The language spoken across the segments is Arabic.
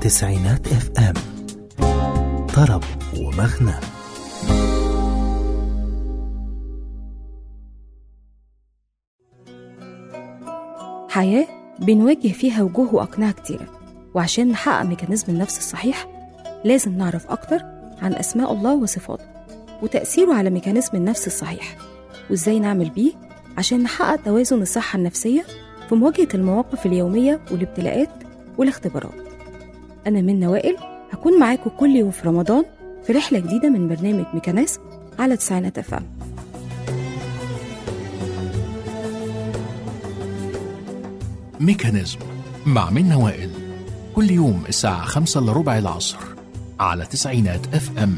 تسعينات اف ام، طرب ومغنى. حياة بنواجه فيها وجوه وأقنعة كتيرة، وعشان نحقق ميكانيزم النفس الصحيح لازم نعرف أكتر عن أسماء الله وصفاته وتأثيره على ميكانيزم النفس الصحيح، وإزاي نعمل بيه عشان نحقق توازن الصحة النفسية في مواجهة المواقف اليومية والابتلاءات والاختبارات. أنا منى وائل، هكون معاكم كل يوم في رمضان في رحلة جديدة من برنامج ميكانيزم على تسعينات اف ام. ميكانيزم مع منى وائل، كل يوم الساعة 5:15 العصر على تسعينات اف ام.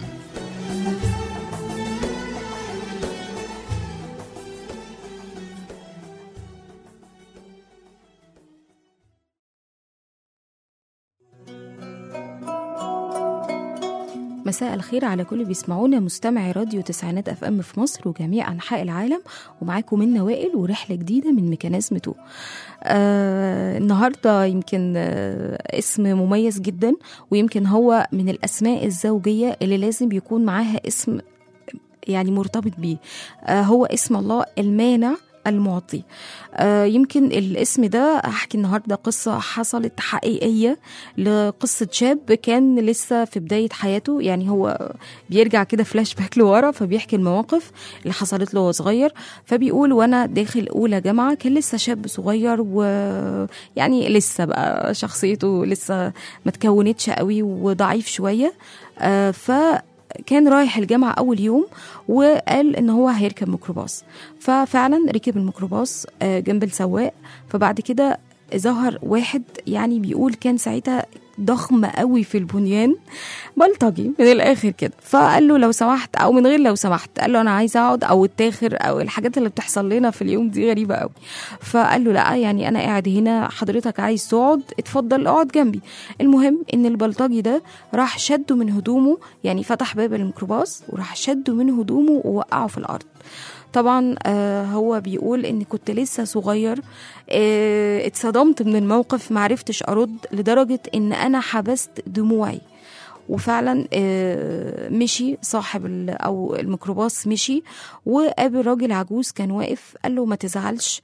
مساء الخير على كل بيسمعونا مستمعي راديو تسعينات اف ام في مصر وجميع انحاء العالم، ومعاكم منى وائل ورحله جديده من ميكانيزم 2. النهارده يمكن اسم مميز جدا، ويمكن هو من الاسماء الزوجيه اللي لازم يكون معاها اسم يعني مرتبط بيه. هو اسم الله المانع المعطي. يمكن الاسم ده هحكي النهاردة قصة حصلت حقيقية لقصة شاب كان لسه في بداية حياته، يعني هو بيرجع كده فلاش باك لورا، فبيحكي المواقف اللي حصلت له وهو صغير. فبيقول وانا داخل اولى جامعة كان لسه شاب صغير، ويعني لسه بقى شخصيته لسه ما تكونتش قوي وضعيف شوية. كان رايح الجامعة أول يوم وقال إن هو هيركب ميكروباص، ففعلا ركب الميكروباص جنب السواق. فبعد كده ظهر واحد يعني بيقول كان ساعتها ضخم قوي في البنيان، بلطجي من الاخر كده. فقال له لو سمحت، او من غير لو سمحت، قال له انا عايز اقعد، او التاخر، او الحاجات اللي بتحصل لنا في اليوم دي غريبه قوي. فقال له لا، يعني انا قاعد هنا، حضرتك عايز تقعد اتفضل اقعد جنبي. المهم ان البلطجي ده راح شده من هدومه، يعني فتح باب الميكروباص وراح شده من هدومه ووقعه في الارض. طبعا هو بيقول ان كنت لسه صغير، اتصدمت من الموقف، معرفتش ارد لدرجة ان انا حبست دموعي. وفعلا مشي صاحب او الميكروباص مشي، وقابل راجل عجوز كان واقف، قال له ما تزعلش،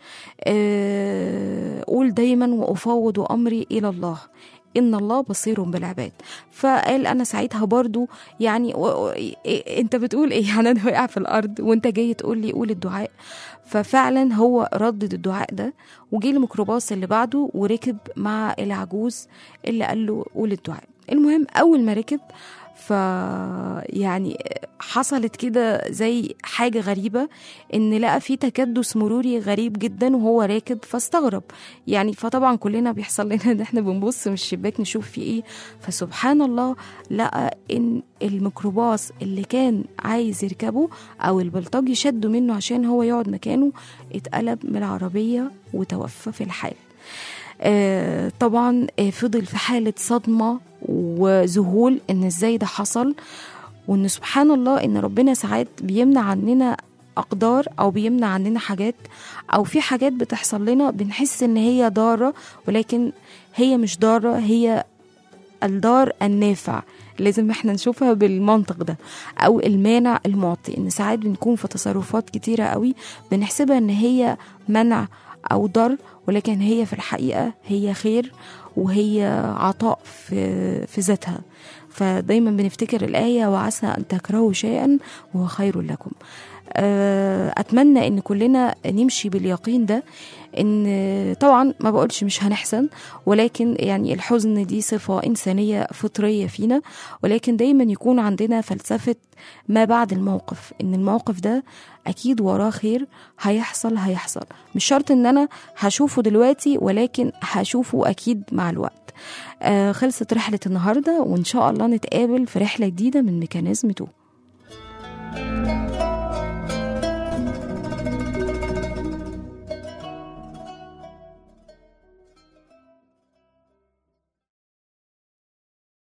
قول دايما وافوض امري الى الله إن الله بصير بالعباد. فقال أنا ساعتها برضو يعني أنت بتقول إيه؟ يعني أنا وقع في الأرض وأنت جاي تقول لي قول الدعاء. ففعلا هو ردد الدعاء ده، وجي الميكروباص اللي بعده وركب مع العجوز اللي قال له قول الدعاء. المهم أول ما ركب يعني حصلت كده زي حاجة غريبة، ان لقى في تكدس مروري غريب جدا وهو راكب، فاستغرب يعني. فطبعا كلنا بيحصل لنا ان احنا بنبص من الشباك نشوف في ايه، فسبحان الله لقى ان الميكروباص اللي كان عايز يركبه او البلطجي شده منه عشان هو يقعد مكانه اتقلب من العربية وتوفى في الحال. طبعا فضل في حالة صدمة وذهول ان ازاي ده حصل، وان سبحان الله ان ربنا ساعات بيمنع عننا اقدار او بيمنع عننا حاجات، او في حاجات بتحصل لنا بنحس ان هي ضارة ولكن هي مش ضارة، هي الدار النافع. لازم احنا نشوفها بالمنطق ده، او المانع المعطي. ان ساعات بنكون في تصرفات كتيرة قوي بنحسبها ان هي منع او ضر، ولكن هي في الحقيقة هي خير وهي عطاء في ذاتها. فدايما بنفتكر الآية وعسى أن تكرهوا شيئا وهو خير لكم. أتمنى أن كلنا نمشي باليقين ده، ان طبعا ما بقولش مش هنحزن، ولكن يعني الحزن دي صفة إنسانية فطرية فينا، ولكن دايما يكون عندنا فلسفة ما بعد الموقف، ان الموقف ده اكيد وراه خير هيحصل. مش شرط ان انا هشوفه دلوقتي، ولكن هشوفه اكيد مع الوقت. خلصت رحلة النهاردة، وان شاء الله نتقابل في رحلة جديدة من ميكانيزم 2.